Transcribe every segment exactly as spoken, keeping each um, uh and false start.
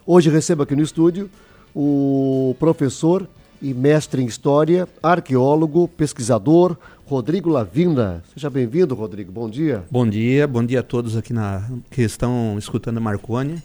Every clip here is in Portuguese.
Hoje recebo aqui no estúdio o professor e mestre em História, arqueólogo, pesquisador, Rodrigo Lavina. Seja bem-vindo, Rodrigo. Bom dia. Bom dia, bom dia a todos aqui na, que estão escutando a Marconi.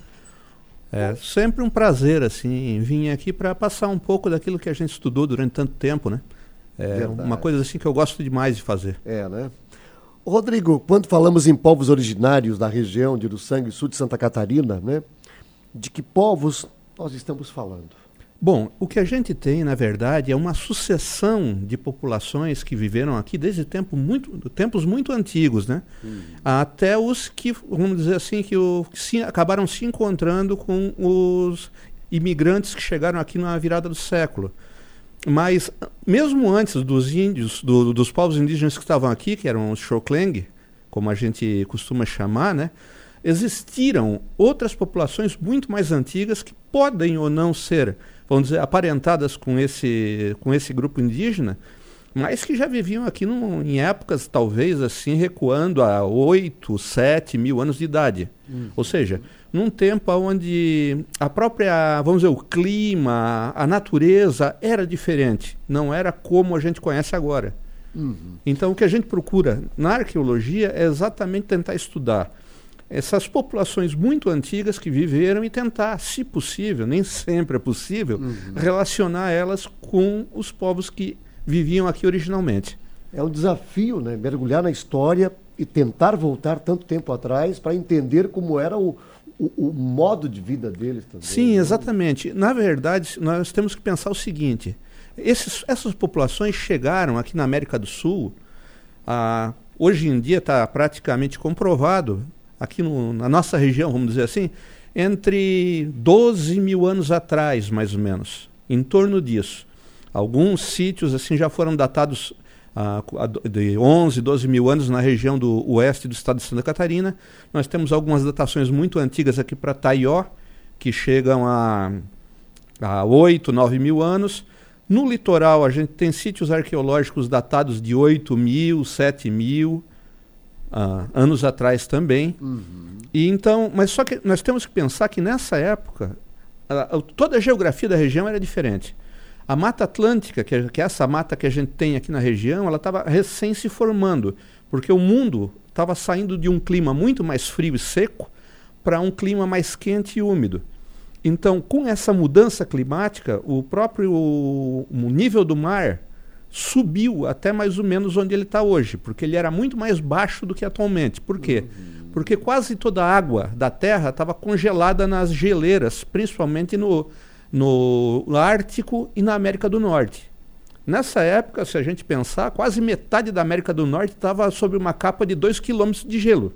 É sempre um prazer, assim, vir aqui para passar um pouco daquilo que a gente estudou durante tanto tempo, né? É Verdade. Uma coisa assim que eu gosto demais de fazer. É, né? Rodrigo, quando falamos em povos originários da região de Uruçanga, sul de Santa Catarina, né? De que povos nós estamos falando? Bom, o que a gente tem, na verdade, é uma sucessão de populações que viveram aqui desde tempo muito, tempos muito antigos, né? Uhum. Até os que, vamos dizer assim, que, o, que se, acabaram se encontrando com os imigrantes que chegaram aqui na virada do século. Mas, mesmo antes dos índios, do, dos povos indígenas que estavam aqui, que eram os Xokleng, como a gente costuma chamar, né? Existiram outras populações muito mais antigas que podem ou não ser, vamos dizer, aparentadas com esse, com esse grupo indígena, mas que já viviam aqui num, em épocas, talvez, assim, recuando a oito, sete mil anos de idade. Hum. Ou seja, num tempo onde a própria, vamos dizer, o clima, a natureza era diferente, não era como a gente conhece agora. Uhum. Então, o que a gente procura na arqueologia é exatamente tentar estudar essas populações muito antigas que viveram e tentar, se possível, nem sempre é possível, uhum. relacionar elas com os povos que viviam aqui originalmente. É um desafio, né? Mergulhar na história e tentar voltar tanto tempo atrás para entender como era o, o, o modo de vida deles também. Sim, exatamente. Na verdade, nós temos que pensar o seguinte, esses, essas populações chegaram aqui na América do Sul, ah, hoje em dia está praticamente comprovado, aqui no, na nossa região, vamos dizer assim, entre doze mil anos atrás, mais ou menos, em torno disso. Alguns sítios assim já foram datados ah, de onze, doze mil anos na região do oeste do estado de Santa Catarina. Nós temos algumas datações muito antigas aqui para Taió, que chegam a, a oito, nove mil anos. No litoral, a gente tem sítios arqueológicos datados de oito mil, sete mil, Uh, anos atrás também. Uhum. E então, mas só que nós temos que pensar que nessa época uh, uh, toda a geografia da região era diferente. A Mata Atlântica, que é, que é essa mata que a gente tem aqui na região, ela estava recém se formando, porque o mundo estava saindo de um clima muito mais frio e seco para um clima mais quente e úmido. Então, com essa mudança climática, o próprio o, o nível do mar subiu até mais ou menos onde ele está hoje, porque ele era muito mais baixo do que atualmente. Por quê? Uhum. Porque quase toda a água da Terra estava congelada nas geleiras, principalmente no, no Ártico e na América do Norte. Nessa época, se a gente pensar, quase metade da América do Norte estava sob uma capa de dois quilômetros de gelo.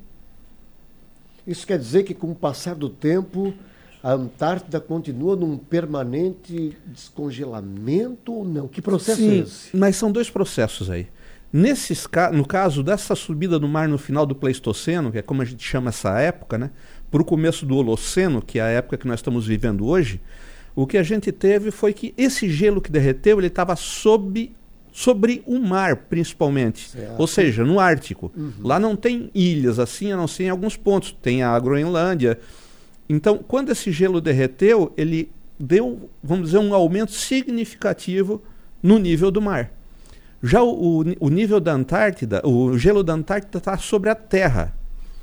Isso quer dizer que, com o passar do tempo, a Antártida continua num permanente descongelamento ou não? Que processo Sim, é esse? Mas são dois processos aí. Nesses, no caso dessa subida do mar no final do Pleistoceno, que é como a gente chama essa época, né, para o começo do Holoceno, que é a época que nós estamos vivendo hoje, o que a gente teve foi que esse gelo que derreteu, ele estava sob, sobre o mar, principalmente. Certo. Ou seja, no Ártico. Uhum. Lá não tem ilhas assim, a não ser em alguns pontos. Tem a Groenlândia. Então, quando esse gelo derreteu, ele deu, vamos dizer, um aumento significativo no nível do mar. Já o, o, o nível da Antártida, o gelo da Antártida está sobre a Terra.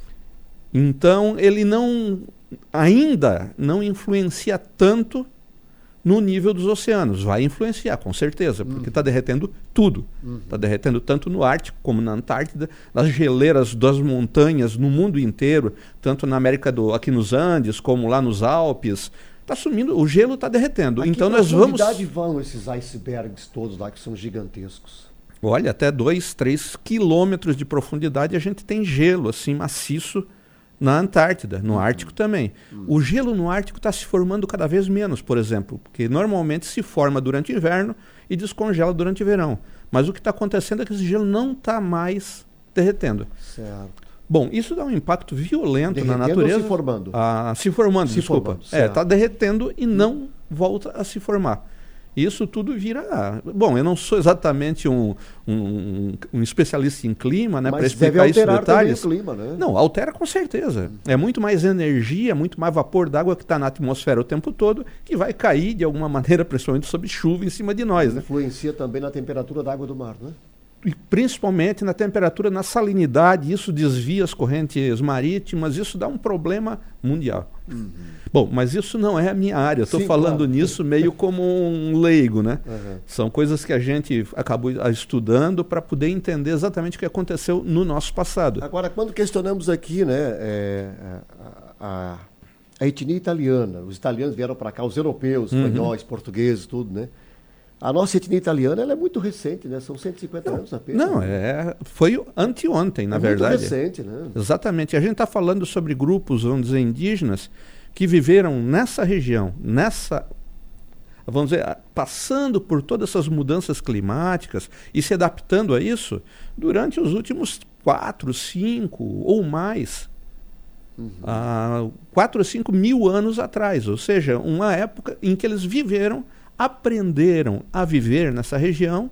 Então, ele não, ainda não influencia tanto no nível dos oceanos. Vai influenciar, com certeza, porque está uhum. derretendo tudo. Está uhum. derretendo tanto no Ártico como na Antártida, nas geleiras das montanhas no mundo inteiro, tanto na América do, aqui nos Andes, como lá nos Alpes. Está sumindo, o gelo está derretendo. A então que nós vamos. profundidade vão esses icebergs todos lá que são gigantescos? Olha, até dois, três quilômetros de profundidade a gente tem gelo assim maciço na Antártida, no uhum. Ártico também. Uhum. O gelo no Ártico está se formando cada vez menos, por exemplo, porque normalmente se forma durante o inverno e descongela durante o verão. Mas o que está acontecendo é que esse gelo não está mais derretendo. Certo. Bom, isso dá um impacto violento derretendo na natureza. Ou se formando? Ah, se formando, se desculpa. Formando, é, está derretendo e não volta a se formar. Isso tudo vira... Bom, eu não sou exatamente um, um, um especialista em clima, né, para explicar isso em detalhes. Também o clima, né? Não, altera com certeza. É muito mais energia, muito mais vapor d'água que está na atmosfera o tempo todo, que vai cair de alguma maneira, principalmente sob chuva, em cima de nós. Né? Influencia também na temperatura da água do mar, né? E principalmente na temperatura, na salinidade, isso desvia as correntes marítimas, isso dá um problema mundial. Uhum. Bom, mas isso não é a minha área, eu estou falando claro. nisso meio como um leigo, né? Uhum. São coisas que a gente acabou estudando para poder entender exatamente o que aconteceu no nosso passado. Agora, quando questionamos aqui, né, é, a, a, a etnia italiana, os italianos vieram para cá, os europeus, espanhóis, uhum. portugueses, tudo, né? A nossa etnia italiana ela é muito recente, né? São cento e cinquenta não, anos apenas. Não, é, foi anteontem, na é verdade. Muito recente, né? Exatamente. A gente está falando sobre grupos, vamos dizer, indígenas, que viveram nessa região, nessa, vamos dizer, passando por todas essas mudanças climáticas e se adaptando a isso durante os últimos quatro, cinco ou mais, uhum. ah, quatro ou cinco mil anos atrás. Ou seja, uma época em que eles viveram, aprenderam a viver nessa região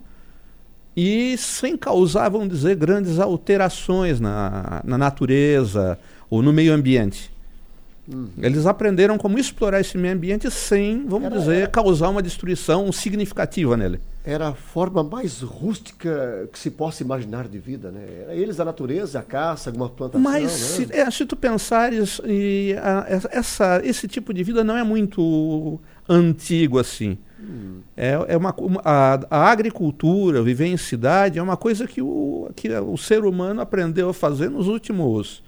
e sem causar, vamos dizer, grandes alterações na, na natureza ou no meio ambiente. Uhum. Eles aprenderam como explorar esse meio ambiente sem, vamos era, dizer, era, causar uma destruição significativa nele. Era a forma mais rústica que se possa imaginar de vida, né? Era eles, a natureza, a caça, alguma plantação. Mas né? se, é, se tu pensares, e, a, essa, esse tipo de vida não é muito antigo assim. Hum. É, é uma, uma, a, a agricultura, viver em cidade, é uma coisa que o, que o ser humano aprendeu a fazer nos últimos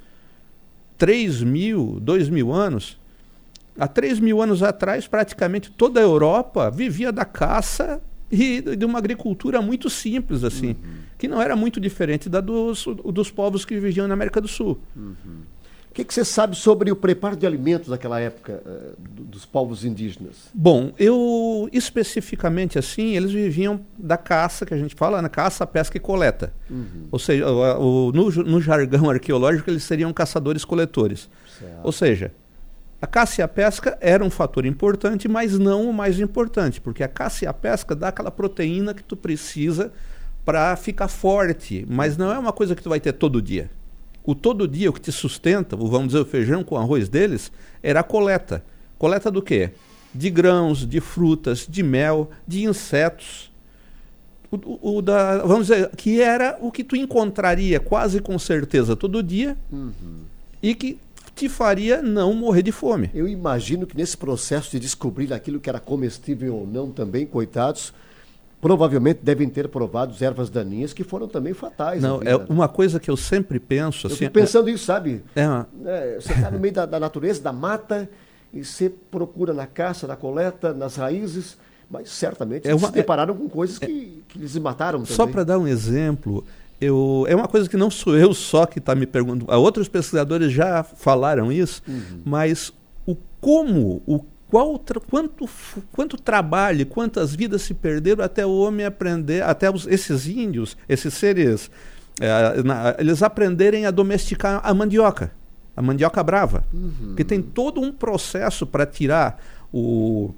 três mil, dois mil anos. Há três mil anos atrás, praticamente toda a Europa vivia da caça e de uma agricultura muito simples, assim, uhum. que não era muito diferente da dos, dos povos que viviam na América do Sul. Uhum. O que, que você sabe sobre o preparo de alimentos daquela época, uh, dos povos indígenas? Bom, eu, especificamente assim, eles viviam da caça, que a gente fala, na caça, pesca e coleta. Uhum. Ou seja, o, o, no, no jargão arqueológico, eles seriam caçadores-coletores. Ou seja, a caça e a pesca era um fator importante, mas não o mais importante, porque a caça e a pesca dá aquela proteína que tu precisa para ficar forte, mas não é uma coisa que tu vai ter todo dia. O todo dia, o que te sustenta, vamos dizer, o feijão com arroz deles, era a coleta. Coleta do quê? De grãos, de frutas, de mel, de insetos. O, o, o da, vamos dizer, que era o que tu encontraria quase com certeza todo dia, uhum. e que te faria não morrer de fome. Eu imagino que nesse processo de descobrir aquilo que era comestível ou não também, coitados, provavelmente devem ter provado ervas daninhas que foram também fatais. Não, vida, é né? Uma coisa que eu sempre penso... Eu assim, fico pensando é, isso, sabe? É, é, você está no meio da, da natureza, da mata, e você procura na caça, na coleta, nas raízes, mas certamente é uma, se depararam é, com coisas que, que eles mataram também. Só para dar um exemplo, eu, é uma coisa que não sou eu só que está me perguntando, outros pesquisadores já falaram isso, uhum. mas o como, o Qual, quanto, quanto trabalho, quantas vidas se perderam até o homem aprender, até os, esses índios, esses seres, é, na, eles aprenderem a domesticar a mandioca, a mandioca brava. Uhum. Porque tem todo um processo para tirar o,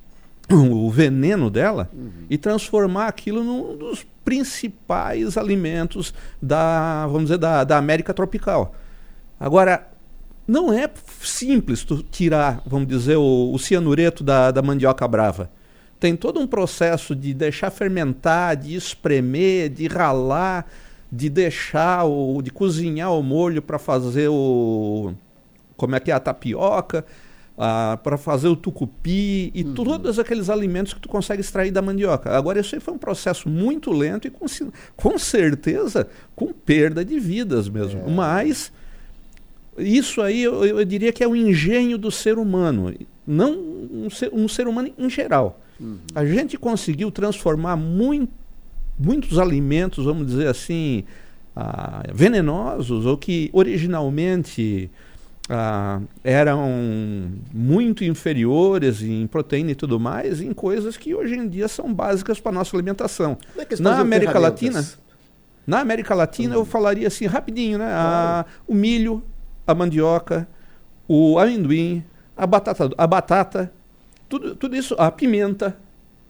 o veneno dela uhum. e transformar aquilo num dos principais alimentos da, vamos dizer, da, da América tropical. Agora, não é simples tu tirar, vamos dizer, o, o cianureto da, da mandioca brava. Tem todo um processo de deixar fermentar, de espremer, de ralar, de deixar, o, de cozinhar o molho para fazer o... como é que é a tapioca, ah, para fazer o tucupi e uhum. todos aqueles alimentos que tu consegue extrair da mandioca. Agora, isso aí foi um processo muito lento e com, com certeza com perda de vidas mesmo. É. Mas... isso aí eu, eu diria que é o engenho do ser humano, não um ser, um ser humano em geral. Uhum. A gente conseguiu transformar muito, muitos alimentos, vamos dizer assim, ah, venenosos, ou que originalmente ah, eram muito inferiores em proteína e tudo mais, em coisas que hoje em dia são básicas para a nossa alimentação. É Na América Latina, na América Latina uhum. eu falaria assim rapidinho, né? Ah, o milho, a mandioca, o amendoim, a batata, a batata tudo, tudo isso, a pimenta,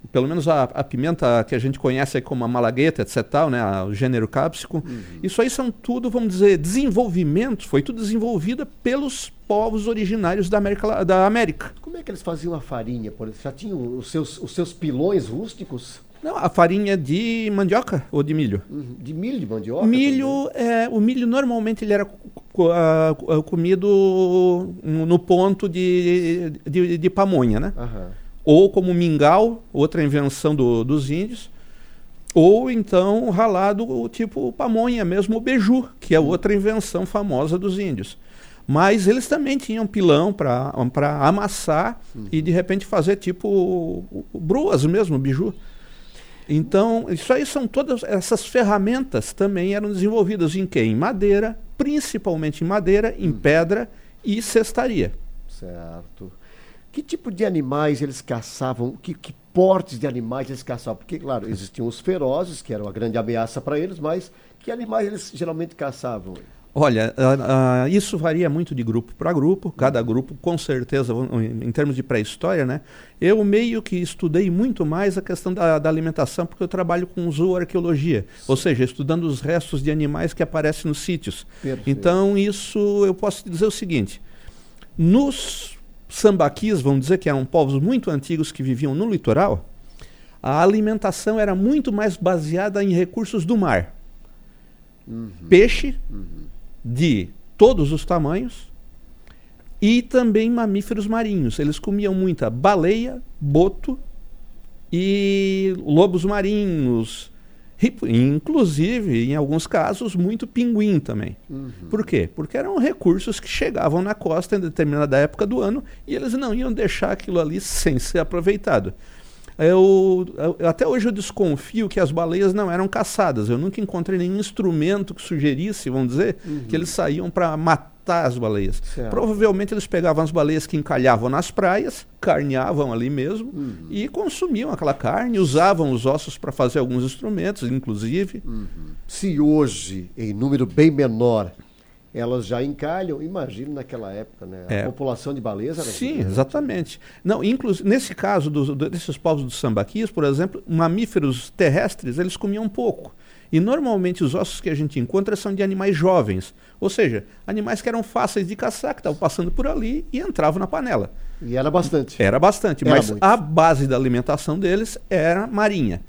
pelo menos a, a pimenta que a gente conhece aí como a malagueta, etc., né, o gênero cápsico, uhum. Isso aí são tudo, vamos dizer, desenvolvimentos, foi tudo desenvolvido pelos povos originários da América, da América. Como é que eles faziam a farinha, por exemplo? Já tinham os seus, os seus pilões rústicos? Não, a farinha de mandioca ou de milho? Uhum. De milho, de mandioca? Milho, é, o milho normalmente ele era uh, comido no ponto de, de, de pamonha, né? Uhum. Ou como mingau, outra invenção do, dos índios, ou então ralado tipo pamonha, mesmo o beiju, que é outra invenção famosa dos índios. Mas eles também tinham pilão para amassar uhum. E de repente fazer tipo bruas mesmo, beiju. Então, isso aí são todas essas ferramentas também eram desenvolvidas em quê? Em madeira, principalmente em madeira, em uhum. pedra e cestaria. Certo. Que tipo de animais eles caçavam? Que, que portes de animais eles caçavam? Porque, claro, existiam os ferozes, que eram uma grande ameaça para eles, mas que animais eles geralmente caçavam? Olha, uh, uh, isso varia muito de grupo para grupo, cada grupo, com certeza, em, em termos de pré-história, né? Eu meio que estudei muito mais a questão da, da alimentação, porque eu trabalho com zooarqueologia, sim. Ou seja, estudando os restos de animais que aparecem nos sítios. Perfeito. Então, isso eu posso dizer o seguinte, nos sambaquis, vamos dizer que eram povos muito antigos que viviam no litoral, a alimentação era muito mais baseada em recursos do mar. Uhum. Peixe, uhum. De todos os tamanhos e também mamíferos marinhos. Eles comiam muita baleia, boto e lobos marinhos, inclusive, em alguns casos, muito pinguim também. Uhum. Por quê? Porque eram recursos que chegavam na costa em determinada época do ano e eles não iam deixar aquilo ali sem ser aproveitado. Eu, eu, até hoje eu desconfio que as baleias não eram caçadas. Eu nunca encontrei nenhum instrumento que sugerisse, vamos dizer, uhum. Que eles saíam para matar as baleias. Certo. Provavelmente eles pegavam as baleias que encalhavam nas praias, carneavam ali mesmo, uhum. E consumiam aquela carne, usavam os ossos para fazer alguns instrumentos, inclusive. Uhum. Se hoje, em número bem menor, elas já encalham, imagino naquela época, né? A é. população de baleias era... Sim, gigante. Exatamente. Não, inclusive, nesse caso do, do, desses povos dos sambaquis, por exemplo, mamíferos terrestres, eles comiam pouco. E normalmente os ossos que a gente encontra são de animais jovens, ou seja, animais que eram fáceis de caçar, que estavam passando por ali e entravam na panela. E era bastante. Era bastante, era mas muito. A base da alimentação deles era marinha.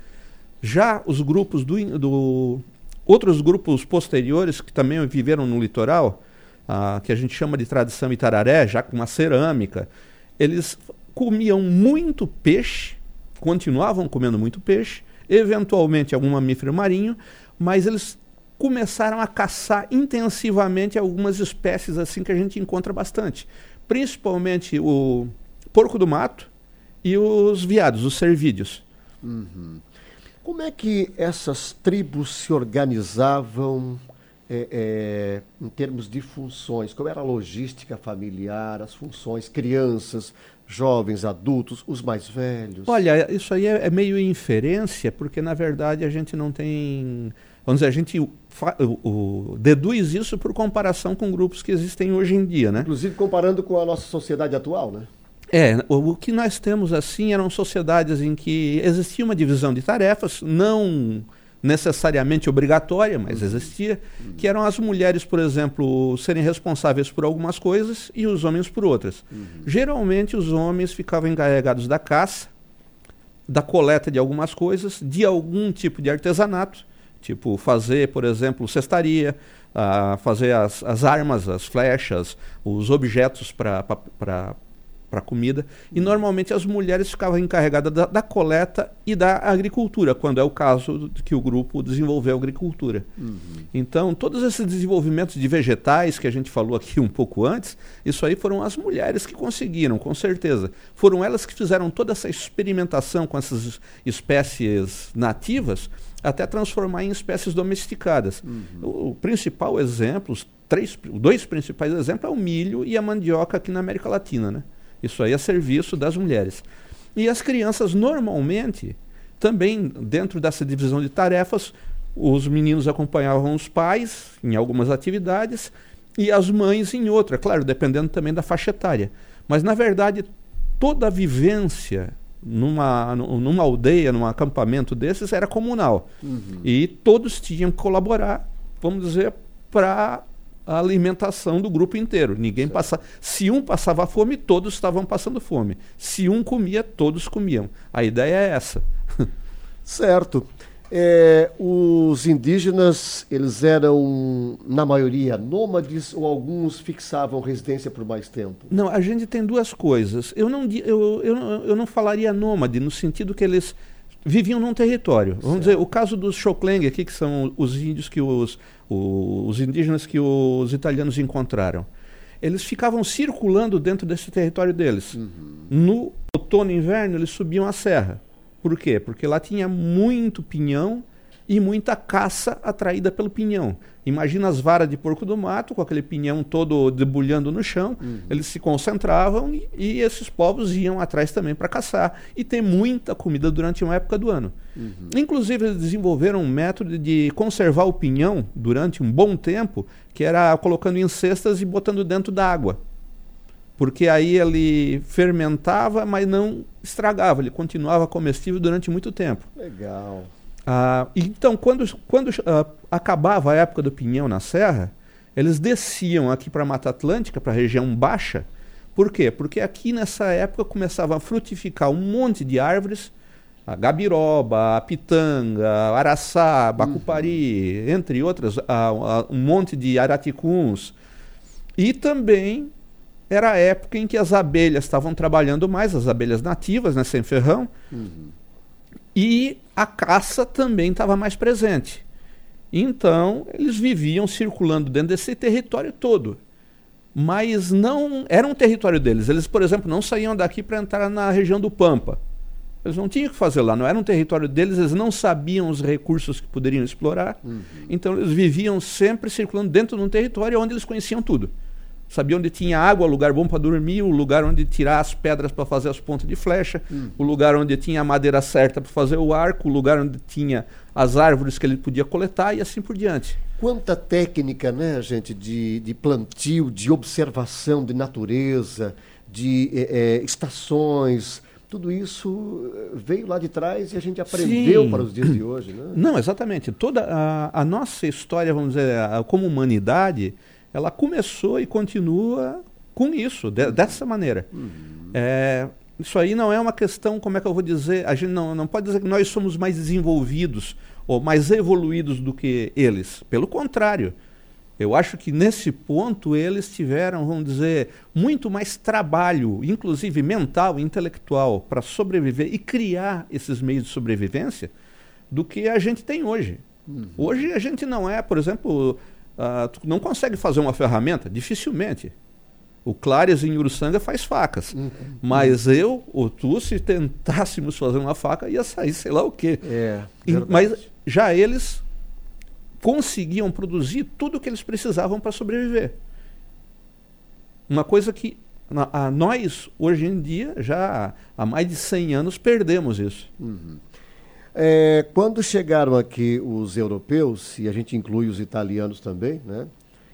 Já os grupos do... do outros grupos posteriores que também viveram no litoral, ah, que a gente chama de tradição Itararé, já com uma cerâmica, eles comiam muito peixe, continuavam comendo muito peixe, eventualmente algum mamífero marinho, mas eles começaram a caçar intensivamente algumas espécies assim que a gente encontra bastante, principalmente o porco do mato e os veados, os cervídeos. Uhum. Como é que essas tribos se organizavam é, é, em termos de funções? Como era a logística familiar, as funções, crianças, jovens, adultos, os mais velhos? Olha, isso aí é, é meio inferência, porque na verdade a gente não tem... Vamos dizer, a gente fa, o, o, deduz isso por comparação com grupos que existem hoje em dia, né? Inclusive comparando com a nossa sociedade atual, né? É, o, o que nós temos assim eram sociedades em que existia uma divisão de tarefas, não necessariamente obrigatória, mas uhum. existia, uhum. que eram as mulheres, por exemplo, serem responsáveis por algumas coisas e os homens por outras. Uhum. Geralmente os homens ficavam encarregados da caça, da coleta de algumas coisas, de algum tipo de artesanato, tipo fazer, por exemplo, cestaria, uh, fazer as, as armas, as flechas, os objetos para para comida, e normalmente as mulheres ficavam encarregadas da, da coleta e da agricultura, quando é o caso que o grupo desenvolveu a agricultura. Uhum. Então, todos esses desenvolvimentos de vegetais que a gente falou aqui um pouco antes, isso aí foram as mulheres que conseguiram, com certeza. Foram elas que fizeram toda essa experimentação com essas espécies nativas, até transformar em espécies domesticadas. Uhum. O principal exemplo, os três, dois principais exemplos é o milho e a mandioca aqui na América Latina, né? Isso aí é serviço das mulheres. E as crianças, normalmente, também dentro dessa divisão de tarefas, os meninos acompanhavam os pais em algumas atividades e as mães em outra, claro, dependendo também da faixa etária. Mas, na verdade, toda a vivência numa, numa aldeia, num acampamento desses, era comunal. Uhum. E todos tinham que colaborar, vamos dizer, para a alimentação do grupo inteiro. Ninguém passa... Se um passava fome, todos estavam passando fome. Se um comia, todos comiam. A ideia é essa. Certo. É, os indígenas, eles eram, na maioria, nômades ou alguns fixavam residência por mais tempo? Não, a gente tem duas coisas. Eu não, eu, eu, eu não falaria nômade, no sentido que eles viviam num território. Vamos certo. dizer, o caso dos Xokleng aqui, que são os índios que os, os, os indígenas que os italianos encontraram. Eles ficavam circulando dentro desse território deles. Uhum. No outono e inverno, eles subiam a serra. Por quê? Porque lá tinha muito pinhão e muita caça atraída pelo pinhão. Imagina as varas de porco do mato, com aquele pinhão todo debulhando no chão, uhum. eles se concentravam e, e esses povos iam atrás também para caçar e ter muita comida durante uma época do ano. Uhum. Inclusive, eles desenvolveram um método de conservar o pinhão durante um bom tempo, que era colocando em cestas e botando dentro da água. Porque aí ele fermentava, mas não estragava, ele continuava comestível durante muito tempo. Legal. Ah, então, quando, quando ah, acabava a época do pinhão na serra, eles desciam aqui para a Mata Atlântica, para a região baixa. Por quê? Porque aqui nessa época começava a frutificar um monte de árvores, a gabiroba, a pitanga, a araçá, a bacupari, uhum. entre outras, a, a, um monte de araticuns. E também era a época em que as abelhas estavam trabalhando mais, as abelhas nativas, né, sem ferrão, uhum. e a caça também estava mais presente. Então, eles viviam circulando dentro desse território todo. Mas não era um território deles. Eles, por exemplo, não saíam daqui para entrar na região do Pampa. Eles não tinham o que fazer lá, não era um território deles, eles não sabiam os recursos que poderiam explorar. Uhum. Então, eles viviam sempre circulando dentro de um território onde eles conheciam tudo. Sabia onde tinha água, o lugar bom para dormir, o lugar onde tirar as pedras para fazer as pontas de flecha, hum. o lugar onde tinha a madeira certa para fazer o arco, o lugar onde tinha as árvores que ele podia coletar e assim por diante. Quanta técnica, né, gente, de, de plantio, de observação de natureza, de é, é, estações, tudo isso veio lá de trás e a gente aprendeu Sim. para os dias de hoje, né? Não, exatamente. Toda a, a nossa história, vamos dizer, a, como humanidade, ela começou e continua com isso, de, dessa maneira. Uhum. É, isso aí não é uma questão, como é que eu vou dizer, a gente não, não pode dizer que nós somos mais desenvolvidos ou mais evoluídos do que eles. Pelo contrário, eu acho que nesse ponto eles tiveram, vamos dizer, muito mais trabalho, inclusive mental e intelectual, para sobreviver e criar esses meios de sobrevivência do que a gente tem hoje. Uhum. Hoje a gente não é, por exemplo... Uh, tu não consegue fazer uma ferramenta? Dificilmente. O Clares em Uruçanga faz facas. Uhum. Mas eu ou tu, se tentássemos fazer uma faca, ia sair sei lá o quê. É, e, mas já eles conseguiam produzir tudo o que eles precisavam para sobreviver. Uma coisa que a, a nós, hoje em dia, já há mais de cem anos, perdemos isso. Uhum. É, quando chegaram aqui os europeus, e a gente inclui os italianos também, né,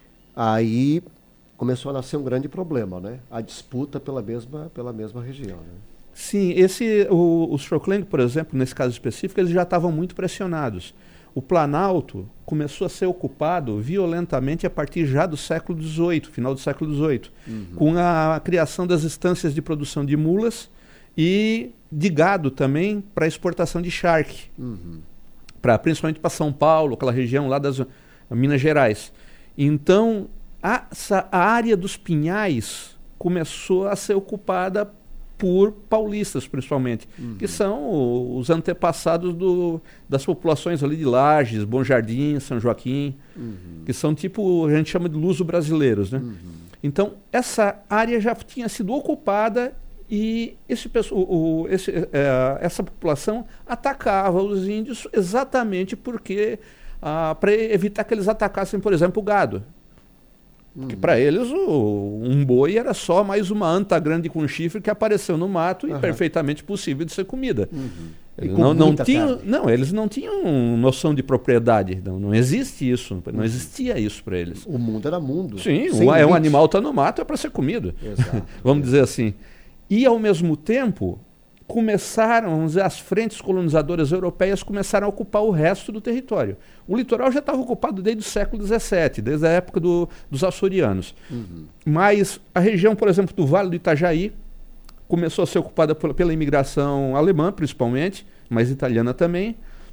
aí começou a nascer um grande problema, né, a disputa pela mesma, pela mesma região. Né? Sim, esse, o, os Xokleng, por exemplo, nesse caso específico, eles já estavam muito pressionados. O Planalto começou a ser ocupado violentamente a partir já do século dezoito, final do século dezoito, uhum. com a criação das estâncias de produção de mulas e de gado também para exportação de charque, uhum. pra, principalmente para São Paulo, aquela região lá das Minas Gerais. Então, a, a área dos Pinhais começou a ser ocupada por paulistas, principalmente, uhum. que são os antepassados do, das populações ali de Lages, Bom Jardim, São Joaquim, uhum. que são tipo, a gente chama de luso-brasileiros, né? Uhum. Então, essa área já tinha sido ocupada e esse, o, o, esse, é, essa população atacava os índios exatamente porque ah, para evitar que eles atacassem, por exemplo, o gado. Porque uhum. para eles o, um boi era só mais uma anta grande com chifre que apareceu no mato uhum. e perfeitamente possível de ser comida. Uhum. Eles não, não, tinham, não, eles não tinham noção de propriedade. Não, não existe isso. Não existia isso para eles. O mundo era mundo. Sim, o, é um animal está no mato, é para ser comido. Exato. Vamos dizer assim. E, ao mesmo tempo, começaram, vamos dizer, as frentes colonizadoras europeias começaram a ocupar o resto do território. O litoral já estava ocupado desde o século dezessete, desde a época do, dos açorianos. Uhum. Mas a região, por exemplo, do Vale do Itajaí, começou a ser ocupada pela, pela imigração alemã, principalmente, mas italiana também.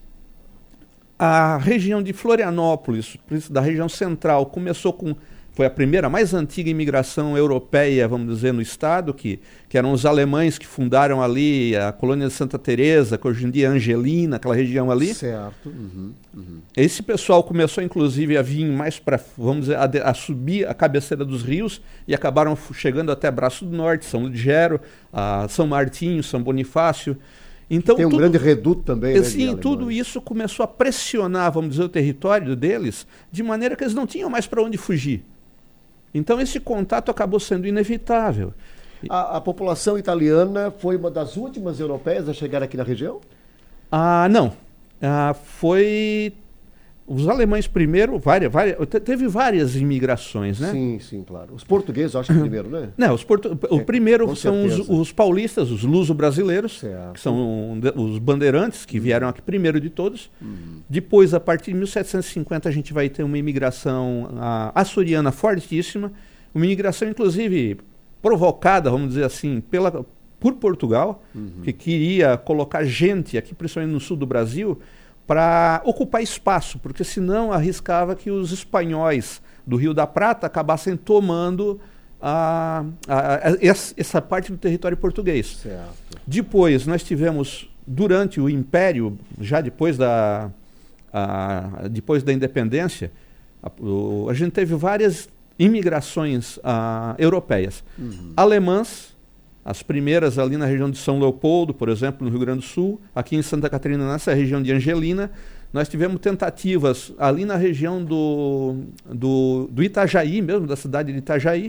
A região de Florianópolis, da região central, começou com... Foi a primeira, a mais antiga imigração europeia, vamos dizer, no estado, que, que eram os alemães que fundaram ali a colônia de Santa Teresa, que hoje em dia é Angelina, aquela região ali. Certo. Uhum, uhum. Esse pessoal começou, inclusive, a vir mais para, vamos dizer, a, a subir a cabeceira dos rios e acabaram chegando até Braço do Norte, São Ludgero, a São Martinho, São Bonifácio. Então, tem um tudo, grande reduto também. Sim, né, tudo isso começou a pressionar, vamos dizer, o território deles, de maneira que eles não tinham mais para onde fugir. Então esse contato acabou sendo inevitável. A, a população italiana foi uma das últimas europeias a chegar aqui na região? Ah, não. Ah, foi... Os alemães primeiro, várias, várias, teve várias imigrações, né? Sim, sim, claro. Os portugueses, eu acho que primeiro, né? Não, os portu... o é, primeiro são os, os paulistas, os luso-brasileiros, certo. Que são os bandeirantes, que vieram aqui primeiro de todos. Uhum. Depois, a partir de mil setecentos e cinquenta, a gente vai ter uma imigração a, açoriana fortíssima, uma imigração, inclusive, provocada, vamos dizer assim, pela, por Portugal, uhum. que queria colocar gente aqui, principalmente no sul do Brasil, para ocupar espaço, porque senão arriscava que os espanhóis do Rio da Prata acabassem tomando a, a, a, essa parte do território português. Certo. Depois nós tivemos, durante o Império, já depois da, a, depois da independência, a, o, a gente teve várias imigrações a, europeias. Uhum. Alemãs, as primeiras ali na região de São Leopoldo, por exemplo, no Rio Grande do Sul, aqui em Santa Catarina, nessa região de Angelina. Nós tivemos tentativas ali na região do, do, do Itajaí, mesmo da cidade de Itajaí,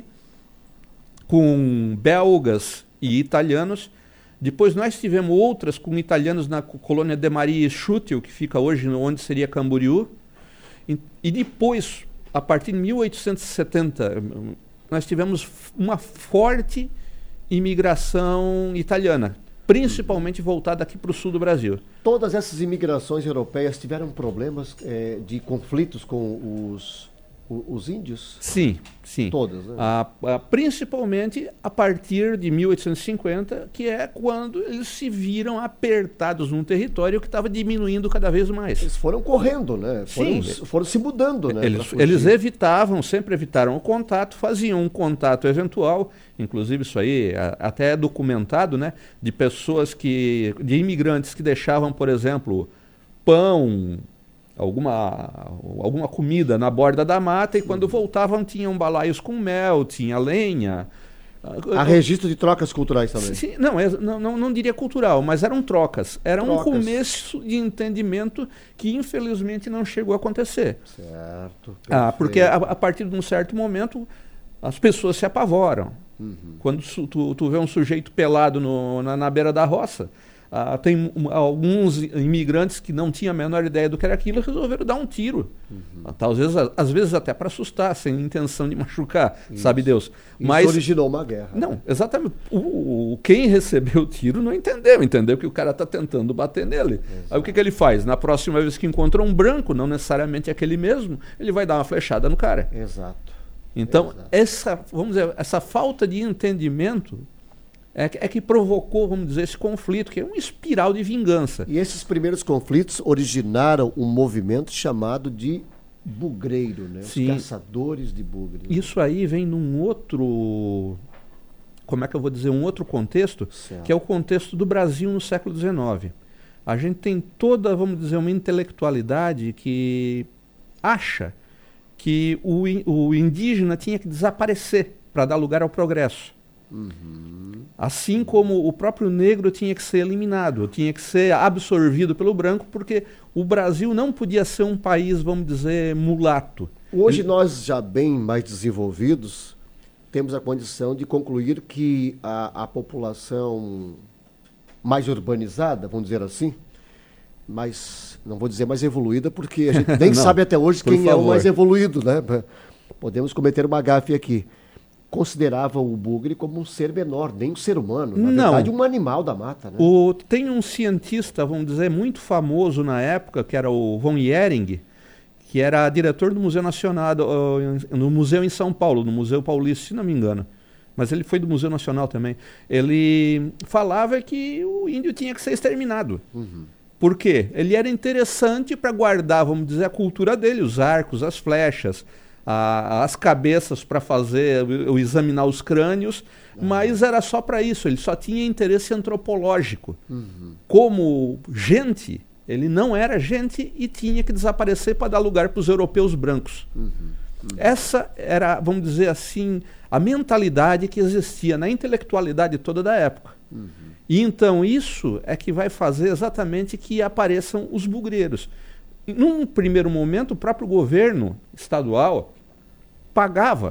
com belgas e italianos. Depois nós tivemos outras com italianos na colônia de Maria Schuttel, que fica hoje onde seria Camboriú. E, e depois, a partir de mil oitocentos e setenta, nós tivemos uma forte imigração italiana, principalmente voltada aqui para o sul do Brasil. Todas essas imigrações europeias tiveram problemas é, de conflitos com os, os, os índios? Sim, sim. Todas, né? A, a, principalmente a partir de mil oitocentos e cinquenta, que é quando eles se viram apertados num território que estava diminuindo cada vez mais. Eles foram correndo, né? Foram, sim. Foram se mudando, né? Eles, eles evitavam, sempre evitaram o contato, faziam um contato eventual. Inclusive isso aí a, até é documentado, né, de pessoas que, de imigrantes que deixavam, por exemplo, pão, alguma, alguma comida na borda da mata e quando voltavam tinham balaios com mel, tinha lenha. Há registro de trocas culturais também? Sim, não, é, não, não, não diria cultural, mas eram trocas. Era trocas. Um começo de entendimento que infelizmente não chegou a acontecer. Certo. Ah, porque a, a partir de um certo momento as pessoas se apavoram. Uhum. Quando su, tu, tu vê um sujeito pelado no, na, na beira da roça, ah, tem um, alguns imigrantes que não tinham a menor ideia do que era aquilo e resolveram dar um tiro. Uhum. Ah, talvez, às vezes até para assustar, sem intenção de machucar, isso. Sabe Deus. Mas isso originou uma guerra. Não, exatamente. O, o, quem recebeu o tiro não entendeu, entendeu que o cara está tentando bater nele. Exato. Aí o que, que ele faz? Na próxima vez que encontrou um branco, não necessariamente aquele mesmo, ele vai dar uma flechada no cara. Exato. Então, Exato. essa, vamos dizer, essa falta de entendimento é que, é que provocou, vamos dizer, esse conflito, que é uma espiral de vingança. E esses primeiros conflitos originaram um movimento chamado de bugreiro, né? Os Sim. caçadores de bugre. Isso aí vem num outro, como é que eu vou dizer, um outro contexto, certo. Que é o contexto do Brasil no século dezenove. A gente tem toda, vamos dizer, uma intelectualidade que acha que o, o indígena tinha que desaparecer para dar lugar ao progresso. Uhum. Assim como o próprio negro tinha que ser eliminado, tinha que ser absorvido pelo branco, porque o Brasil não podia ser um país, vamos dizer, mulato. Hoje Ele... nós, já bem mais desenvolvidos, temos a condição de concluir que a, a população mais urbanizada, vamos dizer assim, mais, não vou dizer mais evoluída, porque a gente nem não, sabe até hoje quem favor. é o mais evoluído, né? Podemos cometer uma gafe aqui. considerava o bugre como um ser menor, nem um ser humano. Na Não. verdade, um animal da mata. Né? O, tem um cientista, vamos dizer, muito famoso na época, que era o von Ehring, que era diretor do Museu Nacional, no museu em São Paulo, no Museu Paulista, se não me engano. Mas ele foi do Museu Nacional também. Ele falava que o índio tinha que ser exterminado. Uhum. Por quê? Ele era interessante para guardar, vamos dizer, a cultura dele, os arcos, as flechas, a, as cabeças para fazer, ou examinar os crânios, uhum. mas era só para isso, ele só tinha interesse antropológico. Uhum. Como gente, ele não era gente e tinha que desaparecer para dar lugar para os europeus brancos. Uhum. Uhum. Essa era, vamos dizer assim, a mentalidade que existia na intelectualidade toda da época. Uhum. E então isso é que vai fazer exatamente que apareçam os bugreiros. Num primeiro momento, o próprio governo estadual pagava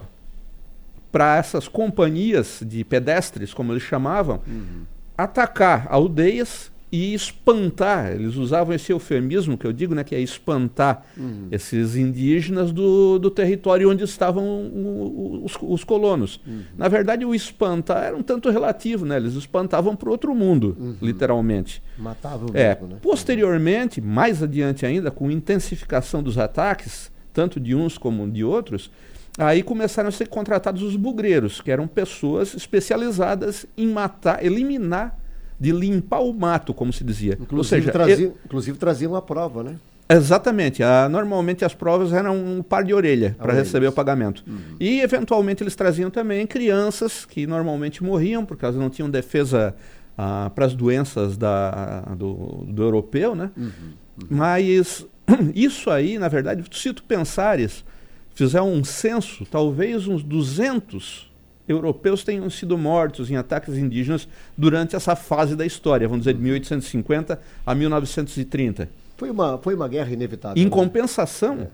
para essas companhias de pedestres, como eles chamavam, uhum. atacar aldeias e espantar, eles usavam esse eufemismo que eu digo, né, que é espantar uhum. esses indígenas do, do território onde estavam os, os colonos. Uhum. Na verdade, o espantar era um tanto relativo, né? Eles espantavam para o outro mundo, uhum. literalmente. Matavam o é, mundo, né? Posteriormente, mais adiante ainda, com intensificação dos ataques, tanto de uns como de outros, aí começaram a ser contratados os bugreiros, que eram pessoas especializadas em matar, eliminar, de limpar o mato, como se dizia. Inclusive, Ou seja, trazia, ele... inclusive traziam a prova, né? Exatamente. A, normalmente as provas eram um par de orelha para receber o pagamento. Uhum. E, eventualmente, eles traziam também crianças que normalmente morriam, porque elas não tinham defesa ah, para as doenças da, do, do europeu, né? Uhum. Uhum. Mas isso aí, na verdade, se tu pensares, fizer um censo, talvez uns duzentos europeus tenham sido mortos em ataques indígenas durante essa fase da história, vamos dizer, de mil oitocentos e cinquenta a mil novecentos e trinta. Foi uma, foi uma guerra inevitável. Em né? compensação, é.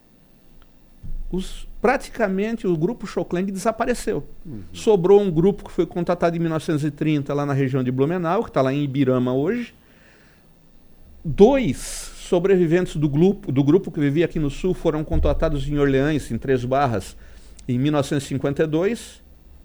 os, praticamente o grupo Xokleng desapareceu. Uhum. Sobrou um grupo que foi contatado em mil novecentos e trinta lá na região de Blumenau, que está lá em Ibirama hoje. Dois sobreviventes do grupo, do grupo que vivia aqui no sul foram contatados em Orleans, em Três Barras, em mil novecentos e cinquenta e dois.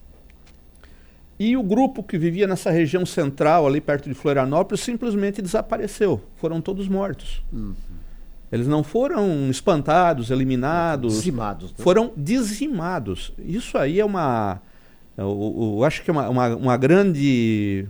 E o grupo que vivia nessa região central, ali perto de Florianópolis, simplesmente desapareceu. Foram todos mortos. Uhum. Eles não foram espantados, eliminados. Dizimados. Né? Foram dizimados. Isso aí é uma... Eu, eu acho que é uma, uma, uma grande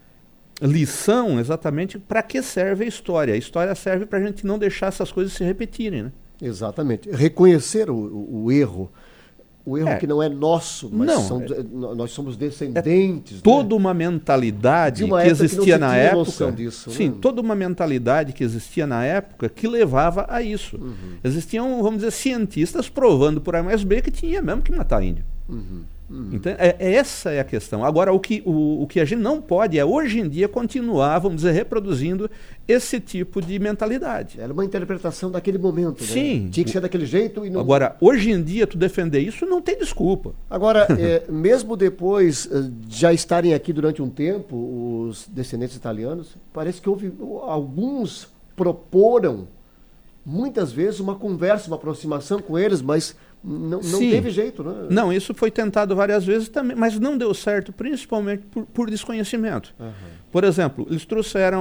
lição exatamente para que serve a história. A história serve para a gente não deixar essas coisas se repetirem. Né? Exatamente. Reconhecer o, o, o erro. O erro é. que não é nosso, mas não, são, é, nós somos descendentes. É toda né? uma mentalidade uma que época existia que não na se tinha época. noção disso, sim, né? toda uma mentalidade que existia na época que levava a isso. Uhum. Existiam, vamos dizer, cientistas provando por A mais B que tinha mesmo que matar índio. Uhum. Uhum. Então, é, essa é a questão. Agora, o que, o, o que a gente não pode é, hoje em dia, continuar, vamos dizer, reproduzindo esse tipo de mentalidade. Era uma interpretação daquele momento, né? Sim. Tinha que ser daquele jeito e não... Agora, hoje em dia, tu defender isso não tem desculpa. Agora, é, mesmo depois de já estarem aqui durante um tempo, os descendentes italianos, parece que houve... Alguns proporam, muitas vezes, uma conversa, uma aproximação com eles, mas... Não, não teve jeito, né? Não, isso foi tentado várias vezes também, mas não deu certo, principalmente por, por desconhecimento. Uhum. Por exemplo, eles trouxeram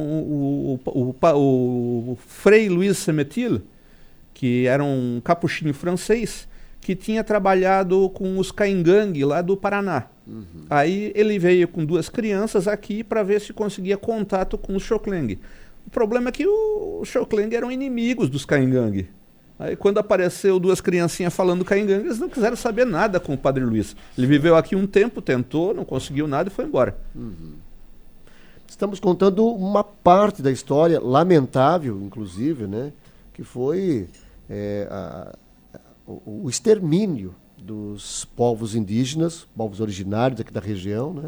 o, o, o, o, o Frei Luiz Semetil, que era um capuchinho francês, que tinha trabalhado com os Caingangue lá do Paraná. Uhum. Aí ele veio com duas crianças aqui para ver se conseguia contato com os Xokleng. O problema é que os Xokleng eram inimigos dos Caingangue. Aí quando apareceu duas criancinhas falando Caingangue, eles não quiseram saber nada com o Padre Luiz. Ele viveu aqui um tempo, tentou, não conseguiu nada e foi embora. Uhum. Estamos contando uma parte da história, lamentável, inclusive, né? Que foi é, a, a, o, o extermínio dos povos indígenas, povos originários aqui da região, né?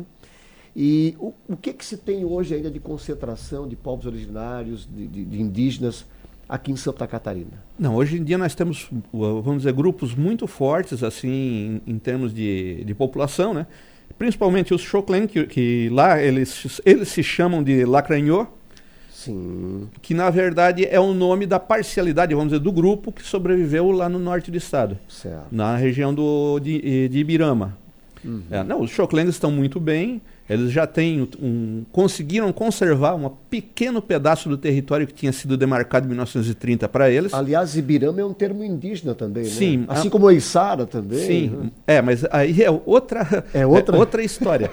E o, o que, que se tem hoje ainda de concentração de povos originários, de, de, de indígenas aqui em Santa Catarina? Não, hoje em dia nós temos, vamos dizer, grupos muito fortes, assim, em, em termos de, de população, né? Principalmente os Xokleng, que, que lá eles, eles se chamam de Lacranhô. Sim. Que na verdade é o nome da parcialidade, vamos dizer, do grupo que sobreviveu lá no norte do estado. Certo. Na região do, de, de Ibirama. Uhum. É, não, os Xoklengs estão muito bem, eles já têm um, conseguiram conservar um pequeno pedaço do território que tinha sido demarcado em mil novecentos e trinta para eles. Aliás, Ibirama é um termo indígena também, sim, né? Assim a... como Içara também. Sim, né? é, mas aí é outra, é outra... É outra história.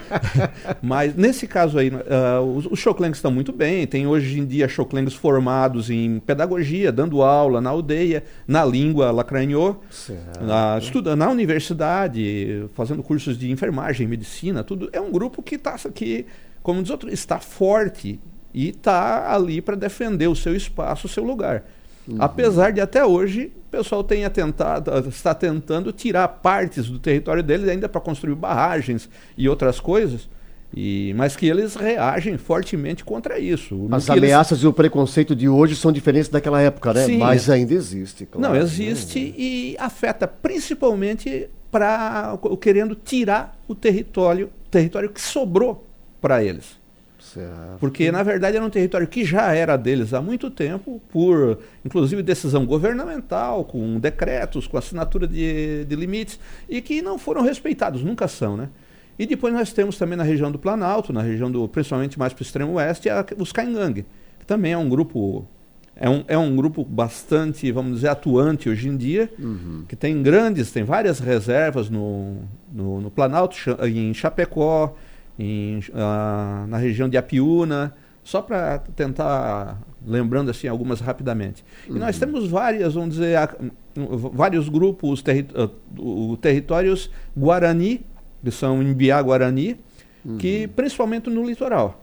Mas nesse caso aí, uh, os, os Xoklengs estão muito bem, tem hoje em dia Xoklengs formados em pedagogia, dando aula na aldeia, na língua lacranhô, na, estudando na universidade, fazendo cursos de enfermagem, medicina, tudo. É um grupo que está aqui, como diz outro, está forte e está ali para defender o seu espaço, o seu lugar. Uhum. Apesar de até hoje o pessoal tenha tentado, está tentando tirar partes do território deles ainda para construir barragens e outras coisas, e, mas que eles reagem fortemente contra isso. As ameaças eles... e o preconceito de hoje são diferentes daquela época, né? Sim, mas ainda existe, claro. Não, existe né? E afeta principalmente para querendo tirar o território, território que sobrou para eles. Certo. Porque, na verdade, era um território que já era deles há muito tempo, por, inclusive, decisão governamental, com decretos, com assinatura de, de limites, e que não foram respeitados, nunca são, né? E depois nós temos também na região do Planalto, na região do, principalmente mais para o extremo oeste, a, os Caingangue, que também é um grupo... É um, é um grupo bastante, vamos dizer, atuante hoje em dia, uhum. que tem grandes, tem várias reservas no, no, no Planalto, em Chapecó, em, uh, na região de Apiúna, só para tentar, lembrando assim algumas rapidamente. Uhum. E nós temos várias, vamos dizer, a, vários grupos, terri uh, territórios Guarani, que são Imbiá-Guarani, uhum. que principalmente no litoral.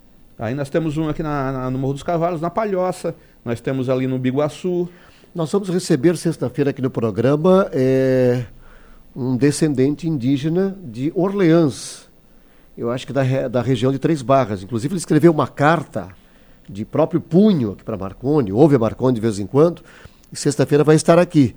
Aí nós temos um aqui na, na, no Morro dos Cavalos, na Palhoça, nós temos ali no Biguaçu. Nós vamos receber sexta-feira aqui no programa é, um descendente indígena de Orleans, eu acho que da, da região de Três Barras. Inclusive ele escreveu uma carta de próprio punho aqui para Marconi, ouve a Marconi de vez em quando, e sexta-feira vai estar aqui.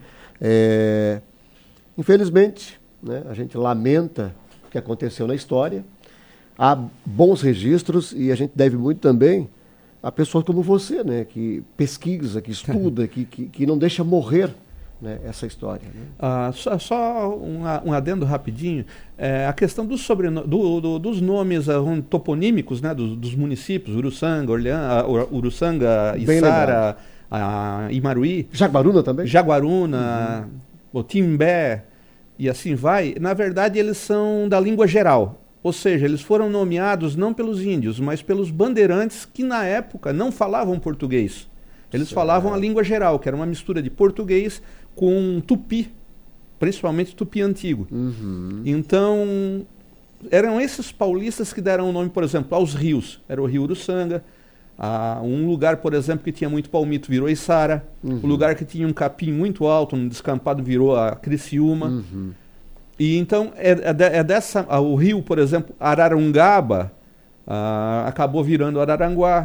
É, infelizmente, né, a gente lamenta o que aconteceu na história. Há bons registros e a gente deve muito também a pessoas como você, né, que pesquisa, que estuda, que, que, que não deixa morrer, né, essa história. Né? Ah, só só um, um adendo rapidinho, é, a questão dos, sobreno, do, do, dos nomes uh, toponímicos, né, dos, dos municípios, Uruçanga, Orleans, uh, Uruçanga, Içara, uh, Imaruí. Jaguaruna também? Jaguaruna, uhum. o Timbé, e assim vai. Na verdade, eles são da língua geral. Ou seja, eles foram nomeados não pelos índios, mas pelos bandeirantes que na época não falavam português. Eles certo. Falavam a língua geral, que era uma mistura de português com tupi, principalmente tupi antigo. Uhum. Então, eram esses paulistas que deram o nome, por exemplo, aos rios. Era o rio Uruçanga, a, um lugar, por exemplo, que tinha muito palmito virou Içara, uhum. o lugar que tinha um capim muito alto, um descampado, virou a Criciúma. Uhum. E então, é, é, é dessa, o rio, por exemplo, Araranguaba, ah, acabou virando Araranguá.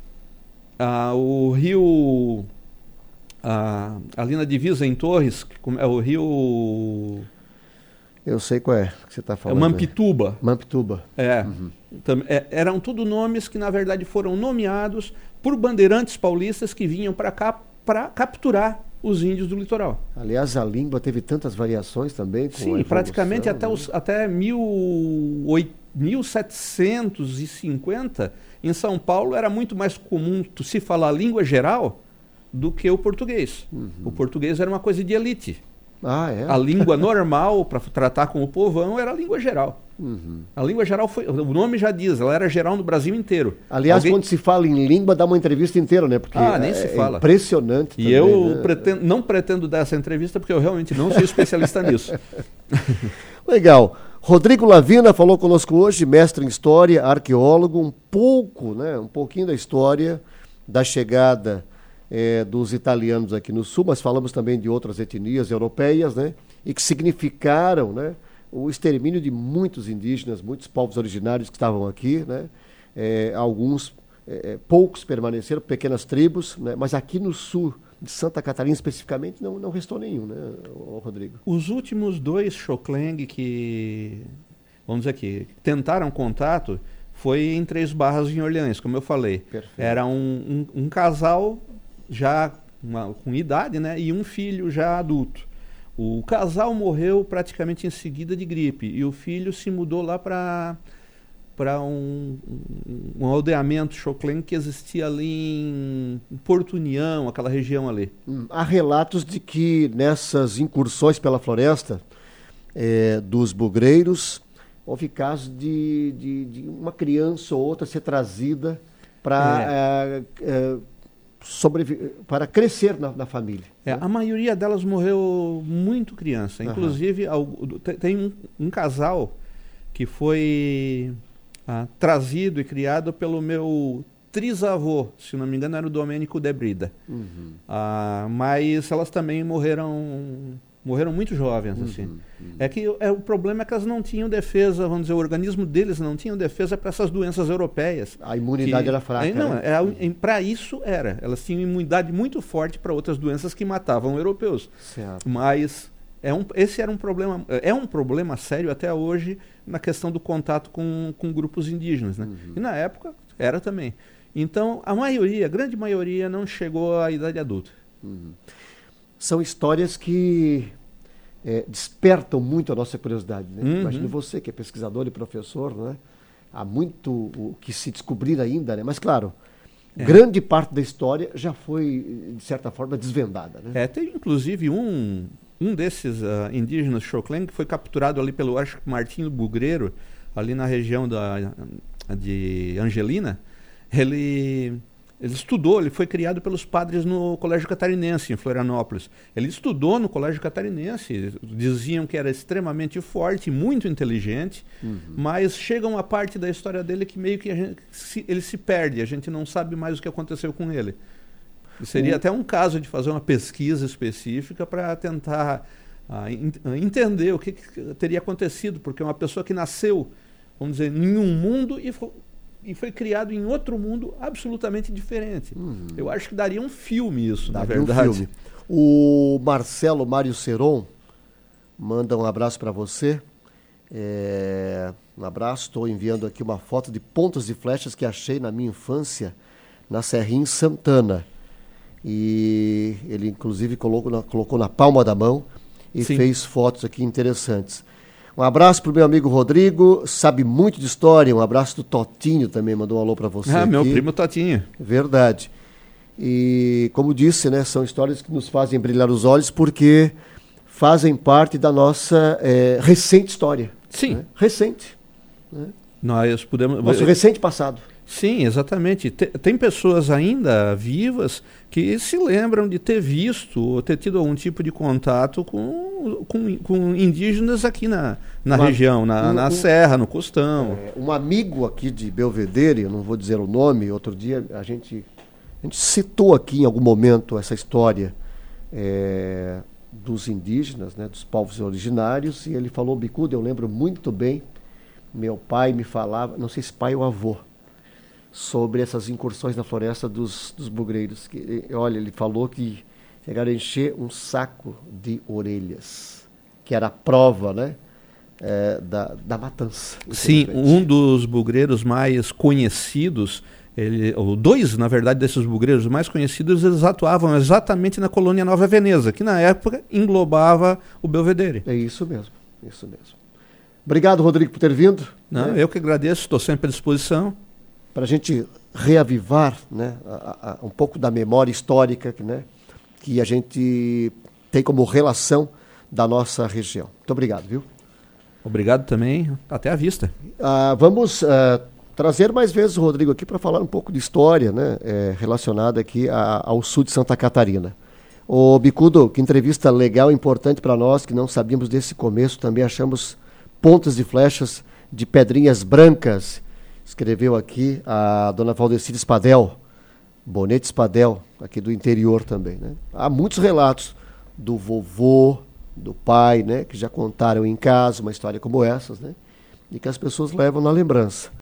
Ah, o rio, ah, ali na divisa em Torres, é o rio... Eu sei qual é que você está falando. É Mampituba. Aí. Mampituba. É, uhum. Tam, é. Eram tudo nomes que, na verdade, foram nomeados por bandeirantes paulistas que vinham para cá para capturar os índios do litoral. Aliás, a língua teve tantas variações também. Com Sim, praticamente até, os, até mil, mil setecentos e cinquenta, em São Paulo era muito mais comum se falar a língua geral do que o português. Uhum. O português era uma coisa de elite. Ah, é? A língua normal para tratar com o povão era a língua geral. Uhum. A língua geral foi, o nome já diz, ela era geral no Brasil inteiro. Aliás, Alguém... quando se fala em língua, dá uma entrevista inteira, né? Porque ah, nem é, se fala. É impressionante. E também, eu né? pretendo, não pretendo dar essa entrevista porque eu realmente não sou especialista nisso. Legal. Rodrigo Lavina falou conosco hoje, mestre em História, arqueólogo, um pouco, né? Um pouquinho da história da chegada É, dos italianos aqui no sul, mas falamos também de outras etnias europeias, né, e que significaram, né, o extermínio de muitos indígenas, muitos povos originários que estavam aqui, né, é, alguns, é, poucos permaneceram, pequenas tribos, né, mas aqui no sul de Santa Catarina especificamente não, não restou nenhum, né, Rodrigo? Os últimos dois Xokleng que, vamos dizer aqui, tentaram contato foi em Três Barras, em Orleans, como eu falei. Perfeito. Era um, um, um casal já uma, com idade, né, e um filho já adulto. o casal morreu praticamente em seguida de gripe e o filho se mudou lá para para um, um, um aldeamento Choclen que existia ali em Porto União, aquela região ali. Hum, há relatos de que nessas incursões pela floresta é, dos bugreiros, houve casos de, de, de uma criança ou outra ser trazida para é. é, é, sobreviver, para crescer na, na família. É, né? A maioria delas morreu muito criança. Uhum. Inclusive, tem um, um casal que foi ah, trazido e criado pelo meu trisavô, se não me engano era o Domênico de Brida. Uhum. Ah, mas elas também morreram... Morreram muito jovens, assim. Uhum, uhum. É que é, o problema é que elas não tinham defesa, vamos dizer, o organismo deles não tinha defesa para essas doenças europeias. A imunidade que, era fraca. É, não, né? é, para isso era. Elas tinham imunidade muito forte para outras doenças que matavam europeus. Certo. Mas é um, esse era um problema, é um problema sério até hoje na questão do contato com, com grupos indígenas, né? Uhum. E na época era também. Então, a maioria, a grande maioria, não chegou à idade adulta. Uhum. São histórias que é, despertam muito a nossa curiosidade. Né? Uhum. Imagine você, que é pesquisador e professor, né? Há muito o que se descobrir ainda, né? Mas, claro, é. grande parte da história já foi, de certa forma, desvendada. Né? É, tem, inclusive, um, um desses uh, indígenas Choclen que foi capturado ali pelo, acho que, Martinho Bugreiro, ali na região da, de Angelina. Ele... Ele estudou, ele foi criado pelos padres no Colégio Catarinense, em Florianópolis. Ele estudou no Colégio Catarinense, diziam que era extremamente forte, muito inteligente, uhum. mas chega uma parte da história dele que meio que a gente, se, ele se perde, a gente não sabe mais o que aconteceu com ele. E seria uhum. até um caso de fazer uma pesquisa específica para tentar ah, in, entender o que, que teria acontecido, porque uma pessoa que nasceu, vamos dizer, em um mundo e foi... e foi criado em outro mundo absolutamente diferente. Uhum. Eu acho que daria um filme isso, daria na verdade. Um filme. O Marcelo Mário Seron manda um abraço para você. É, um abraço, estou enviando aqui uma foto de pontas de flechas que achei na minha infância, na Serrinha em Santana. E ele, inclusive, colocou na, colocou na palma da mão e Sim. fez fotos aqui interessantes. Um abraço para o meu amigo Rodrigo, sabe muito de história. Um abraço do Totinho também, mandou um alô para você. Ah, aqui. Meu primo Totinho. Verdade. E, como disse, né, são histórias que nos fazem brilhar os olhos porque fazem parte da nossa é, recente história. Sim. Né? Recente. Né? Nós podemos... Nosso recente passado. Sim, exatamente. Tem pessoas ainda vivas que se lembram de ter visto ou ter tido algum tipo de contato com, com, com indígenas aqui na, na uma, região, na, um, na um, serra, no costão. É, um amigo aqui de Belvedere, eu não vou dizer o nome, outro dia a gente, a gente citou aqui em algum momento essa história é, dos indígenas, né, dos povos originários, e ele falou, Bicudo, eu lembro muito bem, meu pai me falava, não sei se pai ou avô, sobre essas incursões na floresta dos, dos bugreiros. Que, olha, ele falou que chegaram a encher um saco de orelhas, que era a prova, né, é, da, da matança. Sim, um dos bugreiros mais conhecidos, ele, ou dois, na verdade, desses bugreiros mais conhecidos, eles atuavam exatamente na colônia Nova Veneza, que na época englobava o Belvedere. É isso mesmo, isso mesmo. Obrigado, Rodrigo, por ter vindo. Não, né? Eu que agradeço, estou sempre à disposição. Para a gente reavivar, né, a, a, um pouco da memória histórica, né, que a gente tem como relação da nossa região. Muito obrigado, viu? Obrigado também. Até a vista. Ah, vamos ah, trazer mais vezes o Rodrigo aqui para falar um pouco de história, né, é, relacionada aqui a, ao sul de Santa Catarina. Ô, Bicudo, que entrevista legal e importante para nós, que não sabíamos desse começo, também achamos pontas de flechas de pedrinhas brancas. Escreveu aqui a dona Valdecir Spadel, Bonete Spadel, aqui do interior também. Né? Há muitos relatos do vovô, do pai, né, que já contaram em casa uma história como essas, né, e que as pessoas levam na lembrança.